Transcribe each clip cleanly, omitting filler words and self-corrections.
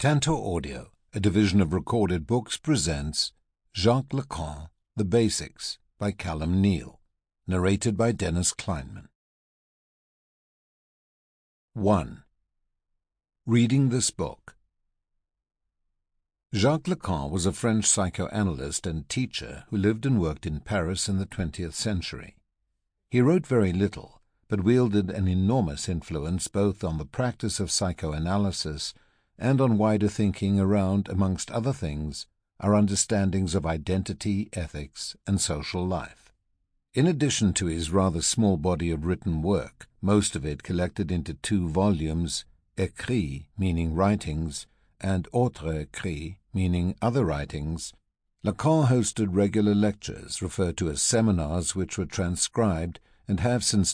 Tantor Audio, a division of Recorded Books, presents Jacques Lacan, The Basics, by Callum Neal, narrated by Dennis Kleinman. 1. Reading this book. Jacques Lacan was a French psychoanalyst and teacher who lived and worked in Paris in the 20th century. He wrote very little, but wielded an enormous influence both on the practice of psychoanalysis and on wider thinking around, amongst other things, our understandings of identity, ethics, and social life. In addition to his rather small body of written work, most of it collected into 2 volumes, écrits, meaning writings, and autres écrits, meaning other writings, Lacan hosted regular lectures referred to as seminars, which were transcribed and have since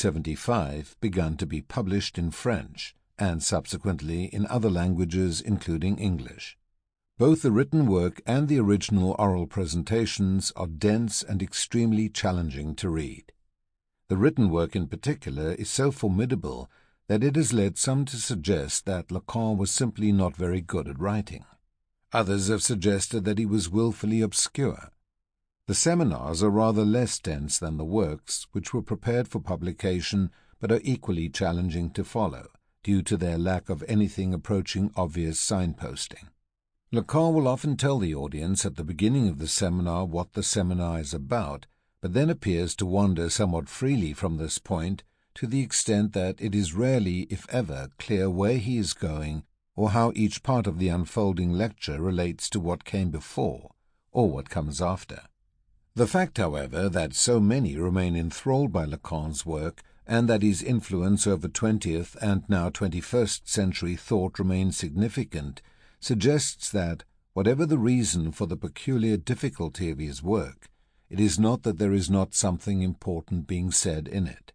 1975 begun to be published in French, and subsequently in other languages including English. Both the written work and the original oral presentations are dense and extremely challenging to read. The written work in particular is so formidable that it has led some to suggest that Lacan was simply not very good at writing. Others have suggested that he was willfully obscure. The seminars are rather less dense than the works, which were prepared for publication but are equally challenging to follow, due to their lack of anything approaching obvious signposting. Lacan will often tell the audience at the beginning of the seminar what the seminar is about, but then appears to wander somewhat freely from this point, to the extent that it is rarely, if ever, clear where he is going or how each part of the unfolding lecture relates to what came before or what comes after. The fact, however, that so many remain enthralled by Lacan's work and that his influence over 20th and now 21st century thought remains significant, suggests that, whatever the reason for the peculiar difficulty of his work, it is not that there is not something important being said in it.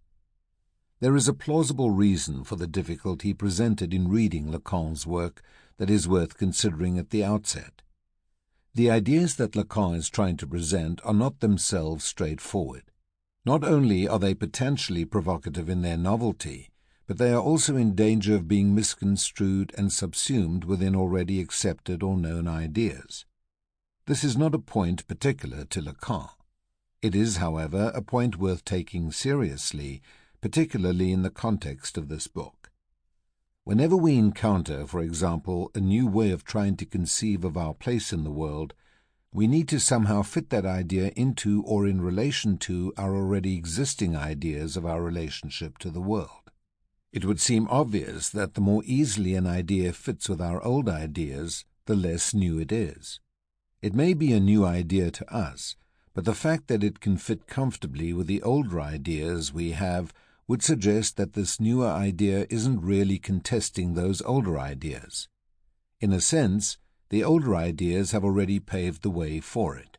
There is a plausible reason for the difficulty presented in reading Lacan's work that is worth considering at the outset. The ideas that Lacan is trying to present are not themselves straightforward. Not only are they potentially provocative in their novelty, but they are also in danger of being misconstrued and subsumed within already accepted or known ideas. This is not a point particular to Lacan. It is, however, a point worth taking seriously, particularly in the context of this book. Whenever we encounter, for example, a new way of trying to conceive of our place in the world, we need to somehow fit that idea into or in relation to our already existing ideas of our relationship to the world. It would seem obvious that the more easily an idea fits with our old ideas, the less new it is. It may be a new idea to us, but the fact that it can fit comfortably with the older ideas we have would suggest that this newer idea isn't really contesting those older ideas. In a sense, the older ideas have already paved the way for it.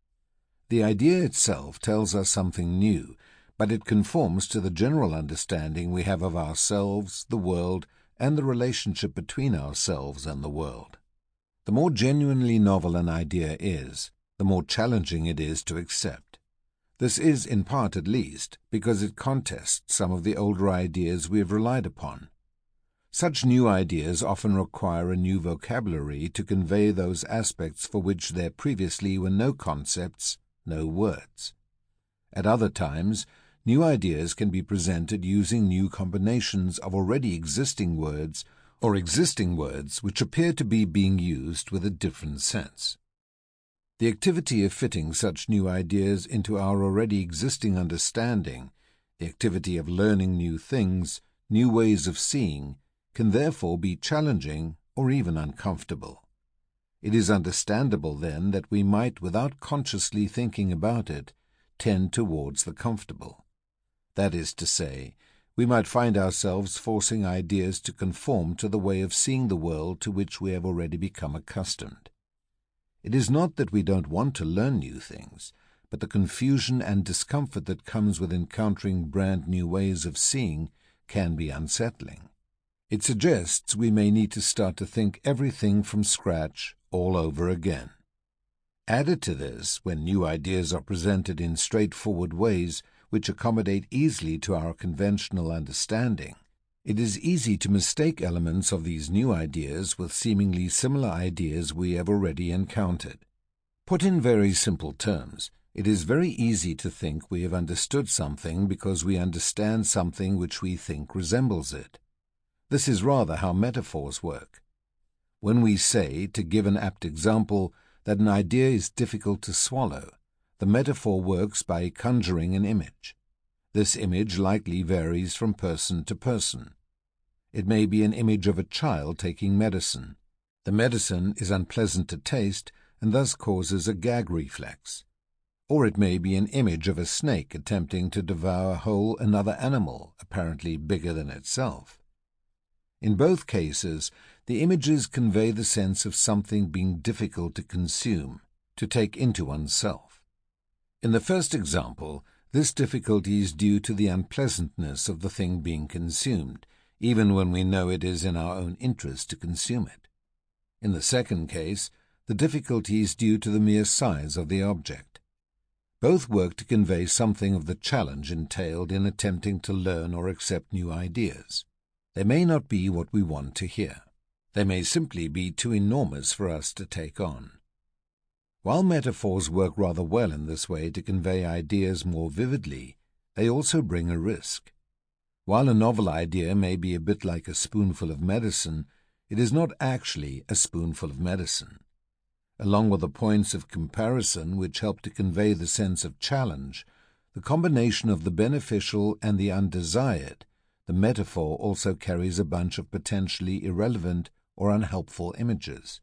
The idea itself tells us something new, but it conforms to the general understanding we have of ourselves, the world, and the relationship between ourselves and the world. The more genuinely novel an idea is, the more challenging it is to accept. This is, in part at least, because it contests some of the older ideas we have relied upon. Such new ideas often require a new vocabulary to convey those aspects for which there previously were no concepts, no words. At other times, new ideas can be presented using new combinations of already existing words or existing words which appear to be being used with a different sense. The activity of fitting such new ideas into our already existing understanding, the activity of learning new things, new ways of seeing, can therefore be challenging or even uncomfortable. It is understandable, then, that we might, without consciously thinking about it, tend towards the comfortable. That is to say, we might find ourselves forcing ideas to conform to the way of seeing the world to which we have already become accustomed. It is not that we don't want to learn new things, but the confusion and discomfort that comes with encountering brand new ways of seeing can be unsettling. It suggests we may need to start to think everything from scratch all over again. Added to this, when new ideas are presented in straightforward ways which accommodate easily to our conventional understanding, It is easy to mistake elements of these new ideas with seemingly similar ideas we have already encountered. Put in very simple terms, it is very easy to think we have understood something because we understand something which we think resembles it. This is rather how metaphors work. When we say, to give an apt example, that an idea is difficult to swallow, the metaphor works by conjuring an image. This image likely varies from person to person. It may be an image of a child taking medicine. The medicine is unpleasant to taste and thus causes a gag reflex. Or it may be an image of a snake attempting to devour whole another animal, apparently bigger than itself. In both cases, the images convey the sense of something being difficult to consume, to take into oneself. In the first example, this difficulty is due to the unpleasantness of the thing being consumed, even when we know it is in our own interest to consume it. In the second case, the difficulty is due to the mere size of the object. Both work to convey something of the challenge entailed in attempting to learn or accept new ideas. They may not be what we want to hear. They may simply be too enormous for us to take on. While metaphors work rather well in this way to convey ideas more vividly, they also bring a risk. While a novel idea may be a bit like a spoonful of medicine, it is not actually a spoonful of medicine. Along with the points of comparison which help to convey the sense of challenge, the combination of the beneficial and the undesired, the metaphor also carries a bunch of potentially irrelevant or unhelpful images.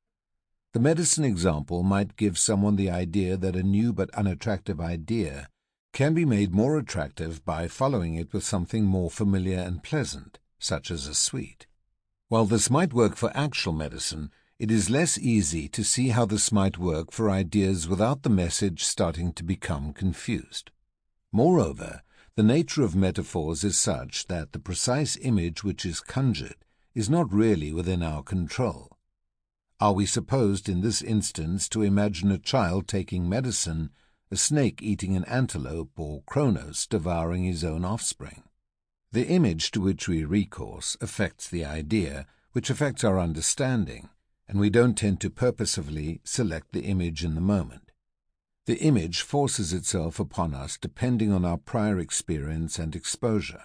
The medicine example might give someone the idea that a new but unattractive idea can be made more attractive by following it with something more familiar and pleasant, such as a sweet. While this might work for actual medicine, it is less easy to see how this might work for ideas without the message starting to become confused. Moreover, the nature of metaphors is such that the precise image which is conjured is not really within our control. Are we supposed in this instance to imagine a child taking medicine, a snake eating an antelope, or Kronos devouring his own offspring? The image to which we recourse affects the idea, which affects our understanding, and we don't tend to purposefully select the image in the moment. The image forces itself upon us depending on our prior experience and exposure.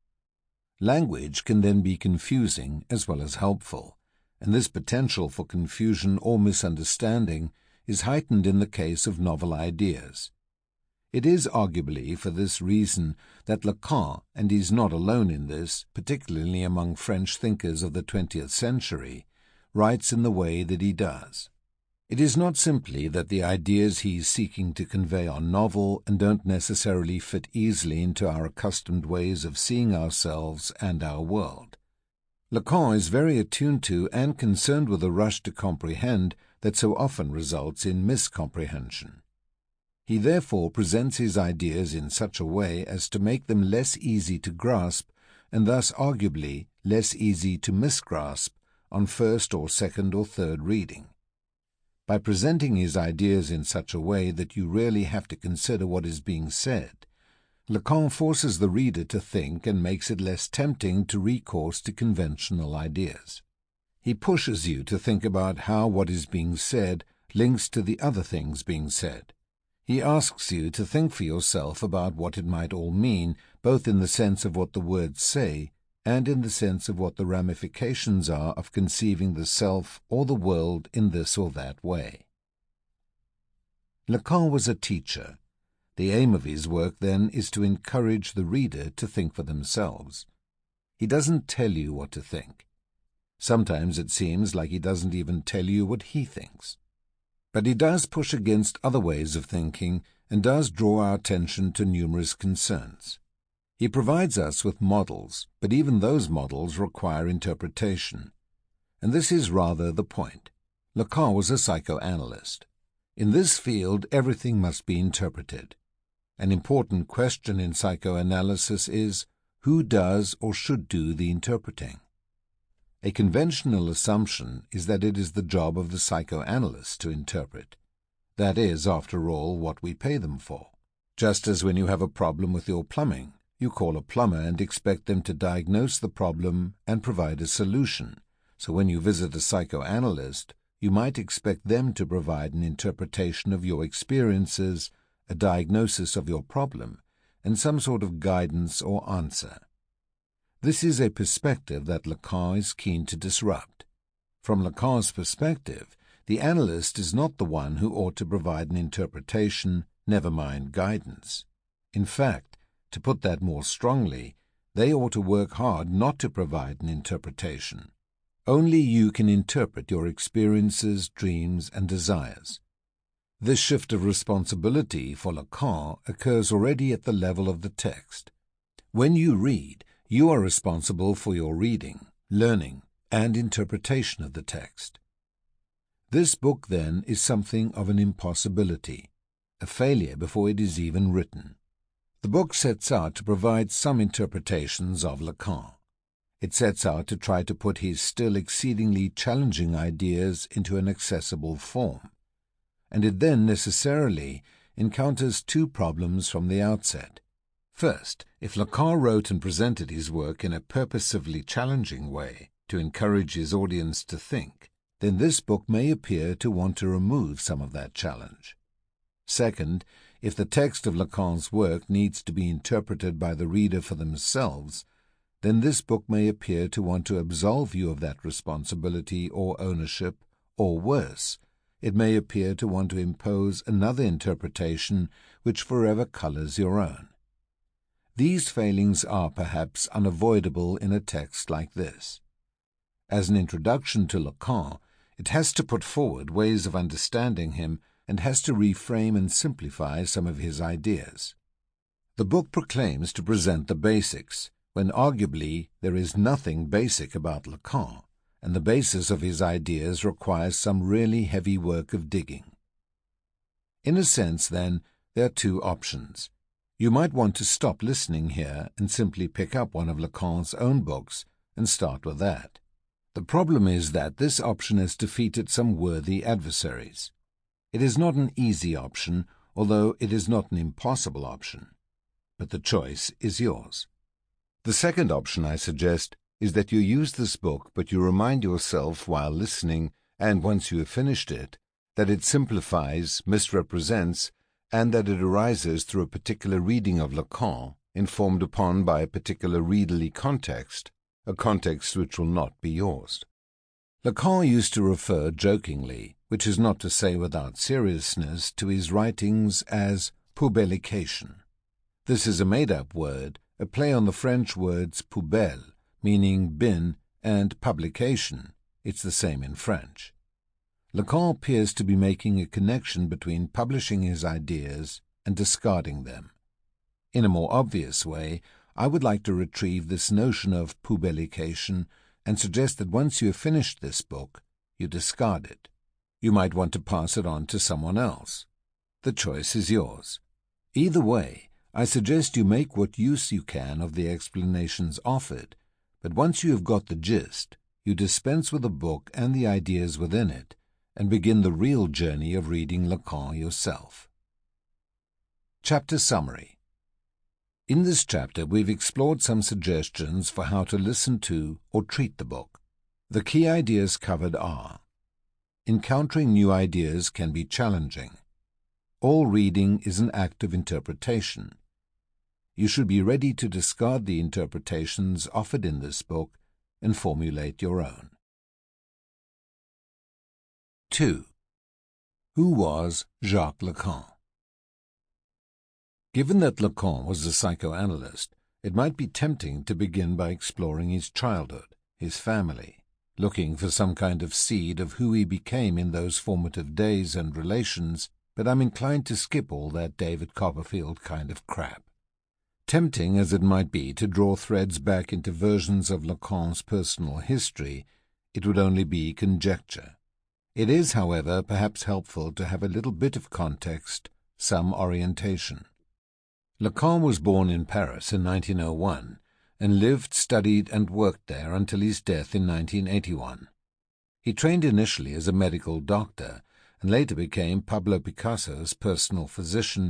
Language can then be confusing as well as helpful, and this potential for confusion or misunderstanding is heightened in the case of novel ideas. It is arguably for this reason that Lacan, and he is not alone in this, particularly among French thinkers of the 20th century, writes in the way that he does. It is not simply that the ideas he is seeking to convey are novel and don't necessarily fit easily into our accustomed ways of seeing ourselves and our world. Lacan is very attuned to and concerned with the rush to comprehend that so often results in miscomprehension. He therefore presents his ideas in such a way as to make them less easy to grasp and thus arguably less easy to misgrasp on first or second or third reading. By presenting his ideas in such a way that you really have to consider what is being said, Lacan forces the reader to think and makes it less tempting to recourse to conventional ideas. He pushes you to think about how what is being said links to the other things being said. He asks you to think for yourself about what it might all mean, both in the sense of what the words say and in the sense of what the ramifications are of conceiving the self or the world in this or that way. Lacan was a teacher. The aim of his work, then, is to encourage the reader to think for themselves. He doesn't tell you what to think. Sometimes it seems like he doesn't even tell you what he thinks. But he does push against other ways of thinking and does draw our attention to numerous concerns. He provides us with models, but even those models require interpretation. And this is rather the point. Lacan was a psychoanalyst. In this field, everything must be interpreted. An important question in psychoanalysis is, who does or should do the interpreting? A conventional assumption is that it is the job of the psychoanalyst to interpret. That is, after all, what we pay them for. Just as when you have a problem with your plumbing, you call a plumber and expect them to diagnose the problem and provide a solution. So when you visit a psychoanalyst, you might expect them to provide an interpretation of your experiences, a diagnosis of your problem, and some sort of guidance or answer. This is a perspective that Lacan is keen to disrupt. From Lacan's perspective, the analyst is not the one who ought to provide an interpretation, never mind guidance. In fact, to put that more strongly, they ought to work hard not to provide an interpretation. Only you can interpret your experiences, dreams, and desires. This shift of responsibility for Lacan occurs already at the level of the text. When you read, you are responsible for your reading, learning, and interpretation of the text. This book, then, is something of an impossibility, a failure before it is even written. The book sets out to provide some interpretations of Lacan. It sets out to try to put his still exceedingly challenging ideas into an accessible form. And it then necessarily encounters two problems from the outset. First, if Lacan wrote and presented his work in a purposively challenging way to encourage his audience to think, then this book may appear to want to remove some of that challenge. Second, if the text of Lacan's work needs to be interpreted by the reader for themselves, then this book may appear to want to absolve you of that responsibility or ownership, or worse, it may appear to want to impose another interpretation which forever colors your own. These failings are perhaps unavoidable in a text like this. As an introduction to Lacan, it has to put forward ways of understanding him and has to reframe and simplify some of his ideas. The book proclaims to present the basics, when arguably there is nothing basic about Lacan, and the basis of his ideas requires some really heavy work of digging. In a sense, then, there are two options. You might want to stop listening here and simply pick up one of Lacan's own books and start with that. The problem is that this option has defeated some worthy adversaries. It is not an easy option, although it is not an impossible option. But the choice is yours. The second option I suggest is that you use this book, but you remind yourself while listening, and once you have finished it, that it simplifies, misrepresents, and that it arises through a particular reading of Lacan, informed upon by a particular readerly context, a context which will not be yours. Lacan used to refer jokingly, which is not to say without seriousness, to his writings as publication. This is a made-up word, a play on the French words poubelle, meaning bin, and publication. It's the same in French. Lacan appears to be making a connection between publishing his ideas and discarding them. In a more obvious way, I would like to retrieve this notion of publication and suggest that once you have finished this book, you discard it. You might want to pass it on to someone else. The choice is yours. Either way, I suggest you make what use you can of the explanations offered, but once you have got the gist, you dispense with the book and the ideas within it, and begin the real journey of reading Lacan yourself. Chapter Summary. In this chapter we've explored some suggestions for how to listen to or treat the book. The key ideas covered are: encountering new ideas can be challenging. All reading is an act of interpretation. You should be ready to discard the interpretations offered in this book and formulate your own. 2. Who was Jacques Lacan? Given that Lacan was a psychoanalyst, it might be tempting to begin by exploring his childhood, his family, looking for some kind of seed of who he became in those formative days and relations, but I'm inclined to skip all that David Copperfield kind of crap. Tempting as it might be to draw threads back into versions of Lacan's personal history, it would only be conjecture. It is, however, perhaps helpful to have a little bit of context, some orientation. Lacan was born in Paris in 1901 and lived, studied, and worked there until his death in 1981. He trained initially as a medical doctor and later became Pablo Picasso's personal physician,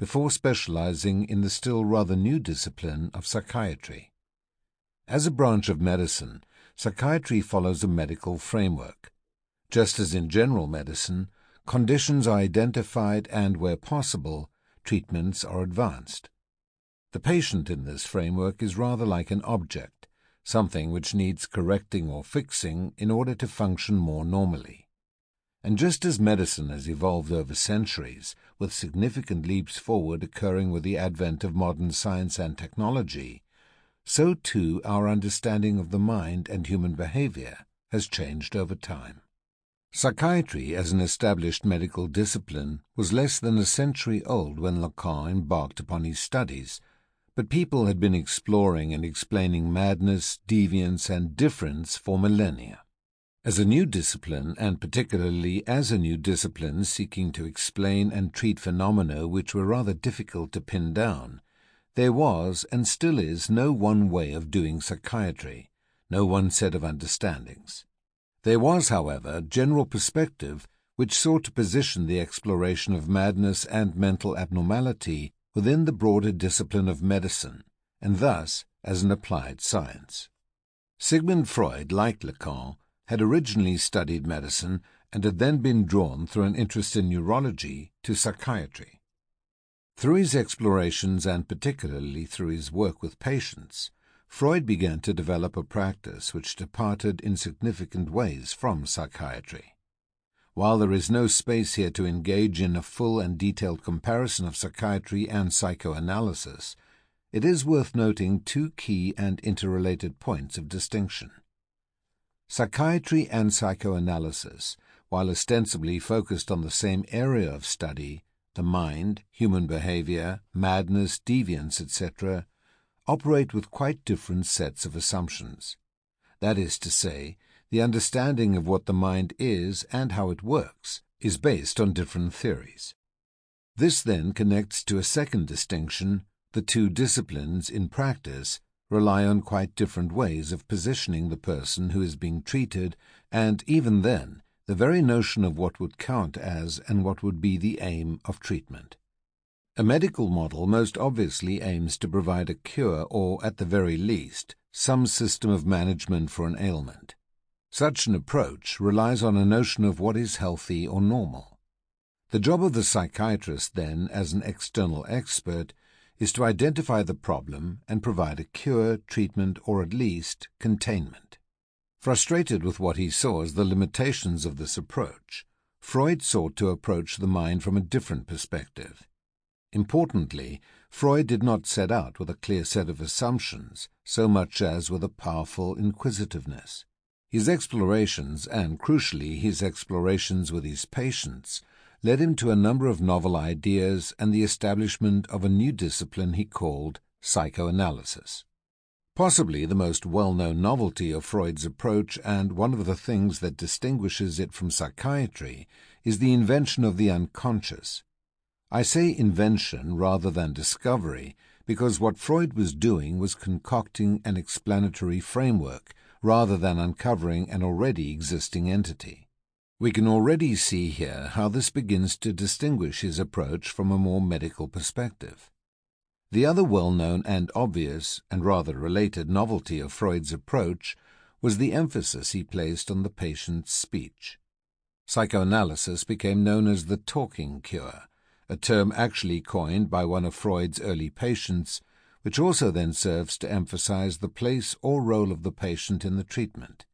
before specializing in the still rather new discipline of psychiatry. As a branch of medicine, psychiatry follows a medical framework. Just as in general medicine, conditions are identified and, where possible, treatments are advanced. The patient in this framework is rather like an object, something which needs correcting or fixing in order to function more normally. And just as medicine has evolved over centuries, with significant leaps forward occurring with the advent of modern science and technology, so too our understanding of the mind and human behavior has changed over time. Psychiatry as an established medical discipline was less than a century old when Lacan embarked upon his studies, but people had been exploring and explaining madness, deviance, and difference for millennia. As a new discipline, and particularly as a new discipline seeking to explain and treat phenomena which were rather difficult to pin down, there was and still is no one way of doing psychiatry, no one set of understandings. There was, however, general perspective which sought to position the exploration of madness and mental abnormality within the broader discipline of medicine, and thus as an applied science. Sigmund Freud, like Lacan, had originally studied medicine and had then been drawn through an interest in neurology to psychiatry. Through his explorations, and particularly through his work with patients, Freud began to develop a practice which departed in significant ways from psychiatry. While there is no space here to engage in a full and detailed comparison of psychiatry and psychoanalysis, it is worth noting two key and interrelated points of distinction. Psychiatry and psychoanalysis, while ostensibly focused on the same area of study, the mind, human behavior, madness, deviance, etc., operate with quite different sets of assumptions. That is to say, the understanding of what the mind is and how it works is based on different theories. This then connects to a second distinction: the two disciplines, in practice, rely on quite different ways of positioning the person who is being treated, and even then, the very notion of what would count as and what would be the aim of treatment. A medical model most obviously aims to provide a cure or, at the very least, some system of management for an ailment. Such an approach relies on a notion of what is healthy or normal. The job of the psychiatrist, then, as an external expert, is to identify the problem and provide a cure, treatment, or at least containment. Frustrated with what he saw as the limitations of this approach, Freud sought to approach the mind from a different perspective. Importantly, Freud did not set out with a clear set of assumptions, so much as with a powerful inquisitiveness. His explorations, and crucially his explorations with his patients, led him to a number of novel ideas and the establishment of a new discipline he called psychoanalysis. Possibly the most well-known novelty of Freud's approach, and one of the things that distinguishes it from psychiatry, is the invention of the unconscious. I say invention rather than discovery, because what Freud was doing was concocting an explanatory framework rather than uncovering an already existing entity. We can already see here how this begins to distinguish his approach from a more medical perspective. The other well-known and obvious, and rather related novelty of Freud's approach was the emphasis he placed on the patient's speech. Psychoanalysis became known as the talking cure, a term actually coined by one of Freud's early patients, which also then serves to emphasize the place or role of the patient in the treatment.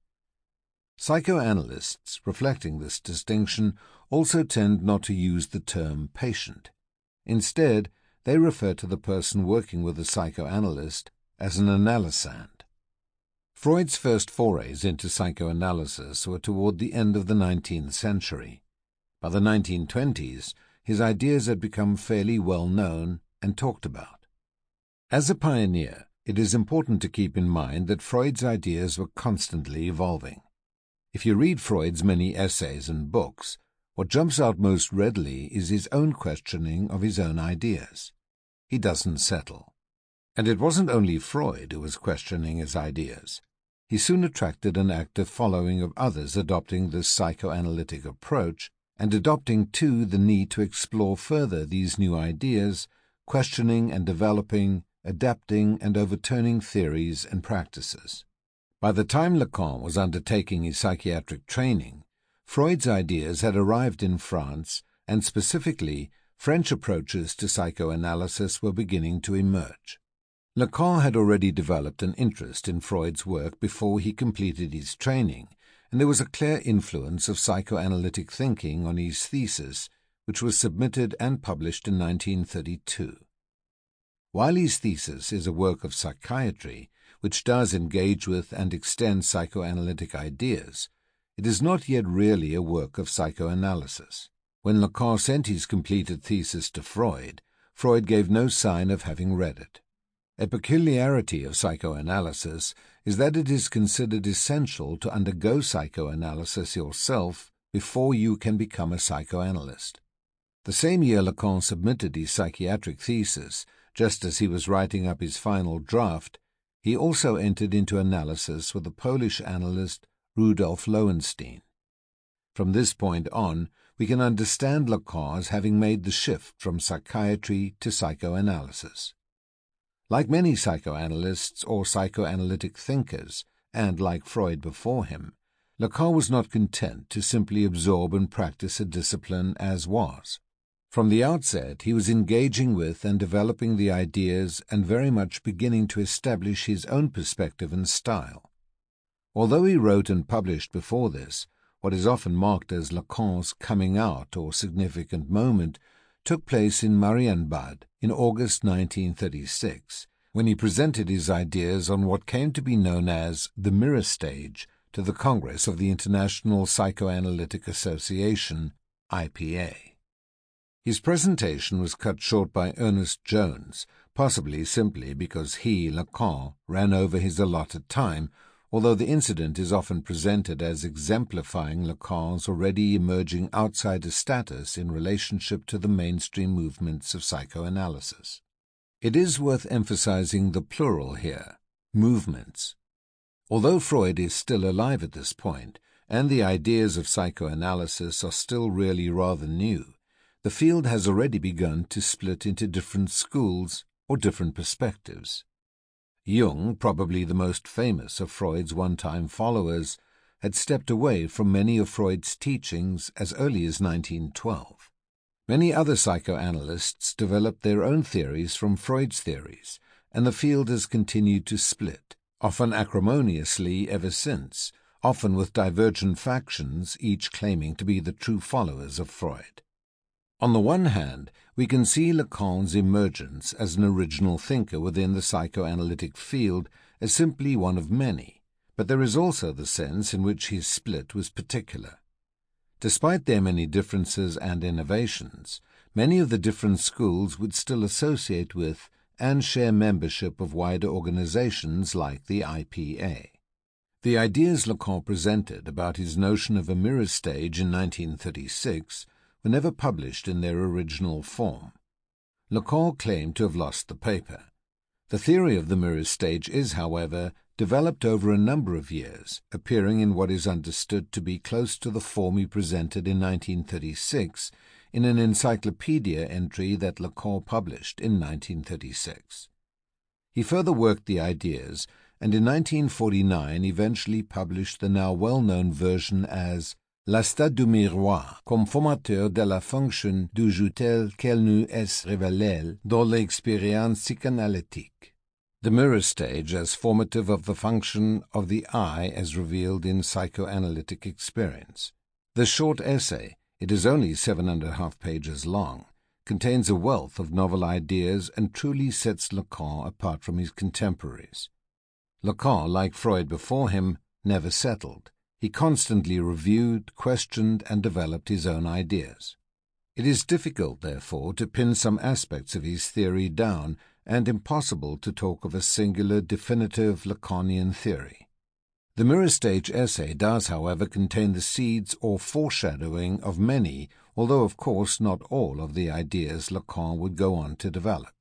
Psychoanalysts, reflecting this distinction, also tend not to use the term patient. Instead, they refer to the person working with the psychoanalyst as an analysand. Freud's first forays into psychoanalysis were toward the end of the 19th century. By the 1920s, his ideas had become fairly well known and talked about. As a pioneer, it is important to keep in mind that Freud's ideas were constantly evolving. If you read Freud's many essays and books, what jumps out most readily is his own questioning of his own ideas. He doesn't settle. And it wasn't only Freud who was questioning his ideas. He soon attracted an active following of others adopting this psychoanalytic approach, and adopting too the need to explore further these new ideas questioning and developing, adapting and overturning theories and practices. By the time Lacan was undertaking his psychiatric training, Freud's ideas had arrived in France, and specifically, French approaches to psychoanalysis were beginning to emerge. Lacan had already developed an interest in Freud's work before he completed his training, and there was a clear influence of psychoanalytic thinking on his thesis, which was submitted and published in 1932. While his thesis is a work of psychiatry, which does engage with and extend psychoanalytic ideas, it is not yet really a work of psychoanalysis. When Lacan sent his completed thesis to Freud, Freud gave no sign of having read it. A peculiarity of psychoanalysis is that it is considered essential to undergo psychoanalysis yourself before you can become a psychoanalyst. The same year Lacan submitted his psychiatric thesis, just as he was writing up his final draft, he also entered into analysis with the Polish analyst Rudolf Lowenstein. From this point on, we can understand Lacan as having made the shift from psychiatry to psychoanalysis. Like many psychoanalysts or psychoanalytic thinkers, and like Freud before him, Lacan was not content to simply absorb and practice a discipline as was. From the outset, he was engaging with and developing the ideas and very much beginning to establish his own perspective and style. Although he wrote and published before this, what is often marked as Lacan's coming out or significant moment took place in Marienbad in August 1936, when he presented his ideas on what came to be known as the mirror stage to the Congress of the International Psychoanalytic Association, IPA. His presentation was cut short by Ernest Jones, possibly simply because he, Lacan, ran over his allotted time, although the incident is often presented as exemplifying Lacan's already emerging outsider status in relationship to the mainstream movements of psychoanalysis. It is worth emphasizing the plural here, movements. Although Freud is still alive at this point, and the ideas of psychoanalysis are still really rather new, the field has already begun to split into different schools or different perspectives. Jung, probably the most famous of Freud's one-time followers, had stepped away from many of Freud's teachings as early as 1912. Many other psychoanalysts developed their own theories from Freud's theories, and the field has continued to split, often acrimoniously ever since, often with divergent factions, each claiming to be the true followers of Freud. On the one hand, we can see Lacan's emergence as an original thinker within the psychoanalytic field as simply one of many, but there is also the sense in which his split was particular. Despite their many differences and innovations, many of the different schools would still associate with and share membership of wider organizations like the IPA. The ideas Lacan presented about his notion of a mirror stage in 1936 were never published in their original form. Lacan claimed to have lost the paper. The theory of the mirror stage is, however, developed over a number of years, appearing in what is understood to be close to the form he presented in 1936 in an encyclopedia entry that Lacan published in 1936. He further worked the ideas, and in 1949 eventually published the now well-known version as L'état du miroir, comme formateur de la fonction du jeu tel qu'elle nous est révélée dans l'expérience psychanalytique. The mirror stage as formative of the function of the eye as revealed in psychoanalytic experience. This short essay, it is only 7.5 pages long, contains a wealth of novel ideas and truly sets Lacan apart from his contemporaries. Lacan, like Freud before him, never settled. He constantly reviewed, questioned, and developed his own ideas. It is difficult, therefore, to pin some aspects of his theory down, and impossible to talk of a singular, definitive Lacanian theory. The mirror stage essay does, however, contain the seeds or foreshadowing of many, although of course not all, of the ideas Lacan would go on to develop.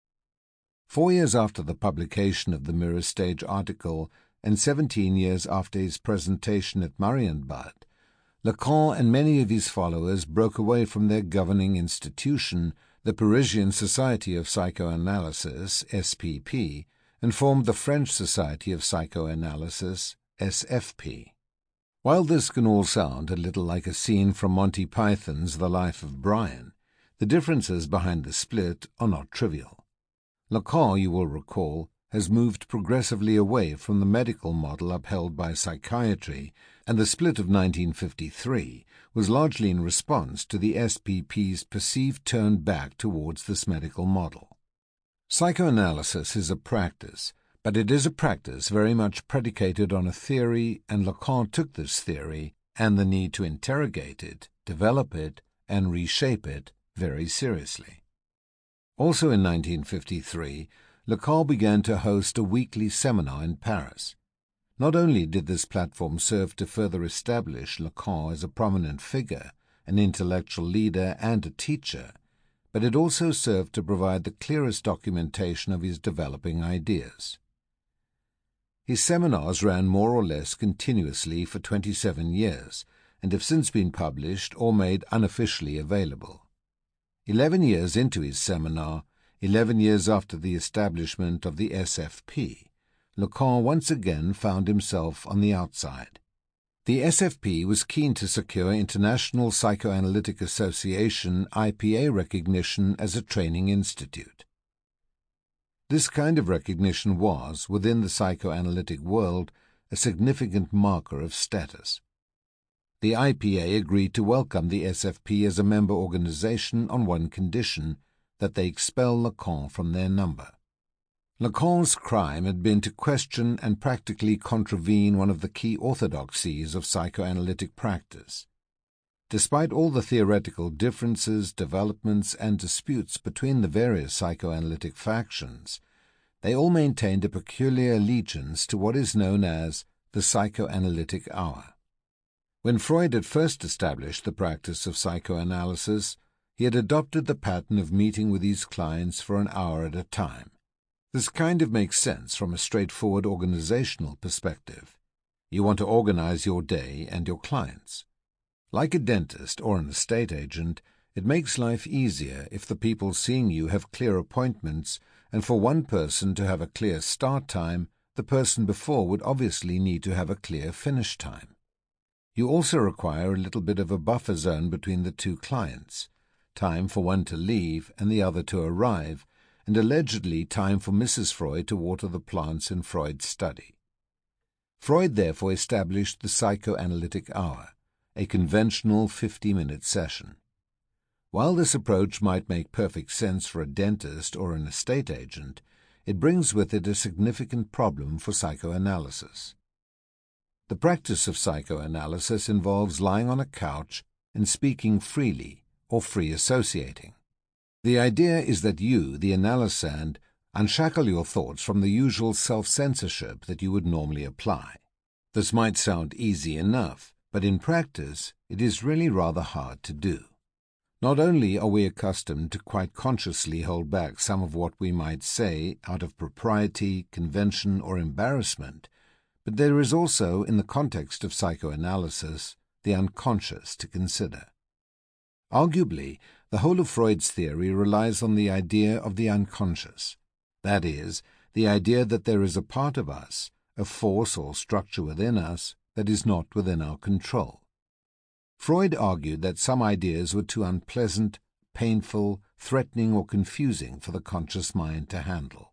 4 years after the publication of the mirror stage article, and 17 years after his presentation at Marienbad, Lacan and many of his followers broke away from their governing institution, the Parisian Society of Psychoanalysis, SPP, and formed the French Society of Psychoanalysis, SFP. While this can all sound a little like a scene from Monty Python's The Life of Brian, the differences behind the split are not trivial. Lacan, you will recall, has moved progressively away from the medical model upheld by psychiatry, and the split of 1953 was largely in response to the SPP's perceived turn back towards this medical model. Psychoanalysis is a practice, but it is a practice very much predicated on a theory, and Lacan took this theory and the need to interrogate it, develop it, and reshape it very seriously. Also in 1953, Lacan began to host a weekly seminar in Paris. Not only did this platform serve to further establish Lacan as a prominent figure, an intellectual leader and a teacher, but it also served to provide the clearest documentation of his developing ideas. His seminars ran more or less continuously for 27 years and have since been published or made unofficially available. 11 years into his seminar, 11 years after the establishment of the SFP, Lacan once again found himself on the outside. The SFP was keen to secure International Psychoanalytic Association IPA recognition as a training institute. This kind of recognition was, within the psychoanalytic world, a significant marker of status. The IPA agreed to welcome the SFP as a member organization on one condition, that they expel Lacan from their number. Lacan's crime had been to question and practically contravene one of the key orthodoxies of psychoanalytic practice. Despite all the theoretical differences, developments, and disputes between the various psychoanalytic factions, they all maintained a peculiar allegiance to what is known as the psychoanalytic hour. When Freud had first established the practice of psychoanalysis, he had adopted the pattern of meeting with his clients for an hour at a time. This kind of makes sense from a straightforward organizational perspective. You want to organize your day and your clients. Like a dentist or an estate agent, it makes life easier if the people seeing you have clear appointments, and for one person to have a clear start time, the person before would obviously need to have a clear finish time. You also require a little bit of a buffer zone between the two clients, time for one to leave and the other to arrive, and allegedly time for Mrs. Freud to water the plants in Freud's study. Freud therefore established the psychoanalytic hour, a conventional 50-minute session. While this approach might make perfect sense for a dentist or an estate agent, it brings with it a significant problem for psychoanalysis. The practice of psychoanalysis involves lying on a couch and speaking freely or free associating. The idea is that you, the analysand, unshackle your thoughts from the usual self-censorship that you would normally apply. This might sound easy enough, but in practice it is really rather hard to do. Not only are we accustomed to quite consciously hold back some of what we might say out of propriety, convention, or embarrassment, but there is also, in the context of psychoanalysis, the unconscious to consider. Arguably, the whole of Freud's theory relies on the idea of the unconscious, that is, the idea that there is a part of us, a force or structure within us, that is not within our control. Freud argued that some ideas were too unpleasant, painful, threatening, or confusing for the conscious mind to handle.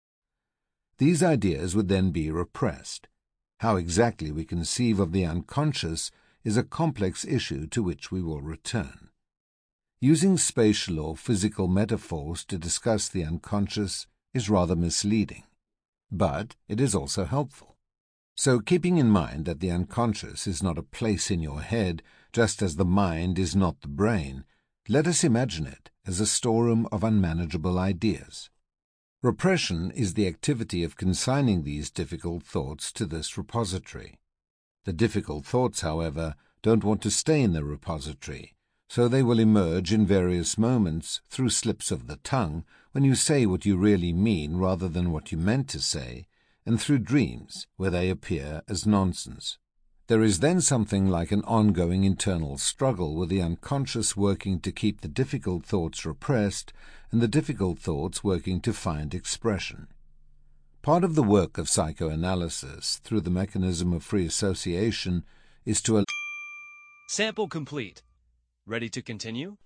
These ideas would then be repressed. How exactly we conceive of the unconscious is a complex issue to which we will return. Using spatial or physical metaphors to discuss the unconscious is rather misleading, but it is also helpful. So, keeping in mind that the unconscious is not a place in your head, just as the mind is not the brain, let us imagine it as a storeroom of unmanageable ideas. Repression is the activity of consigning these difficult thoughts to this repository. The difficult thoughts, however, don't want to stay in the repository, so they will emerge in various moments through slips of the tongue when you say what you really mean rather than what you meant to say, and through dreams where they appear as nonsense. There is then something like an ongoing internal struggle with the unconscious working to keep the difficult thoughts repressed and the difficult thoughts working to find expression. Part of the work of psychoanalysis, through the mechanism of free association, is to... Sample complete. Ready to continue?